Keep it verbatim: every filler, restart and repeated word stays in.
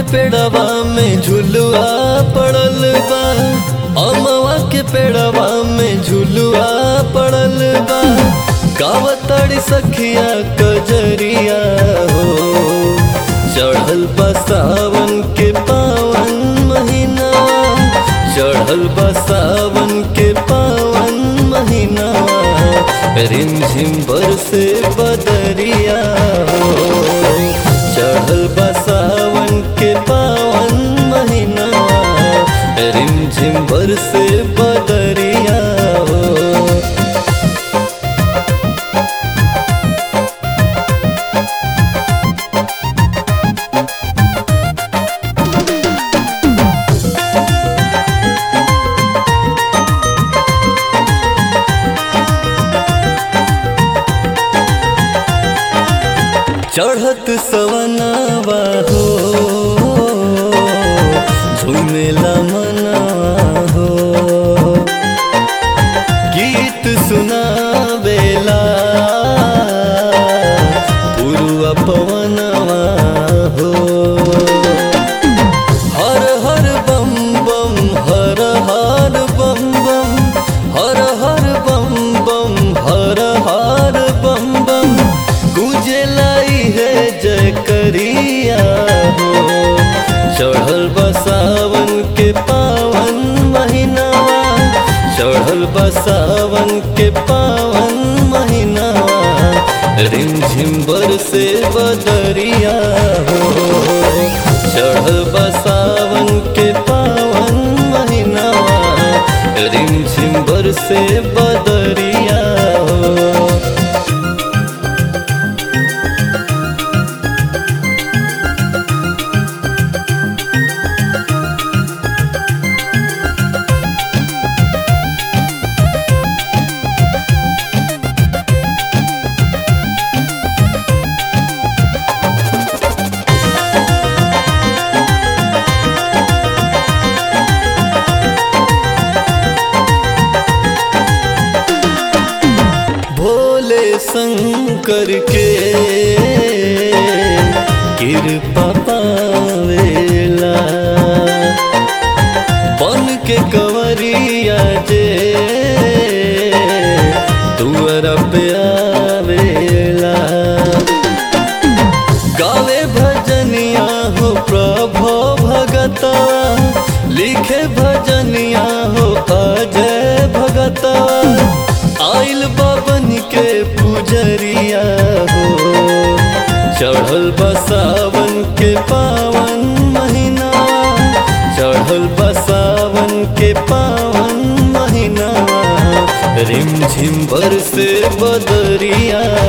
पेड़वा में झुलुआ पड़ल बा, अमवा के पेड़वा में झुलुआ पड़ल बा। गावताड़ी सखिया कजरिया हो, चढ़ल बा सावन के पावन महीना, चढ़ल बा सावन के पावन महीना। रिमझिम बरसे बदरिया हो, चढ़ल बा सावन के पावन महीना। रिमझिम बरसे बदरिया हो। चढ़त सवनावा हो, झूमेला मनावा हो, गीत सुनावेला पुरुआ पवनवा हो। हर हर बम बम हर हर बम बम, हर हर बम बम हर हर बम बम। गूंजेला है जय करिया हो, चढ़ल बा सावन के पावन महीना, चढ़ल बा सावन के पावन महीना। रिमझिम बरसे बदरिया हो, चढ़ल बा सावन के पावन महीना। रिमझिम बरसे बदरिया हो। भोले शंकर के कृपा पावेला, बन के कंवरिया जे दुआरा पे आवेला। गावे भजनिया हो प्रभो भगतवा, लिखे भजनिया हो अजय भगतवा। आइल बाबन के पुजरिया हो, चढ़ल बा सावन के पावन महीना, चढ़ल बा सावन के पावन महीना। रिमझिम बरसे बदरिया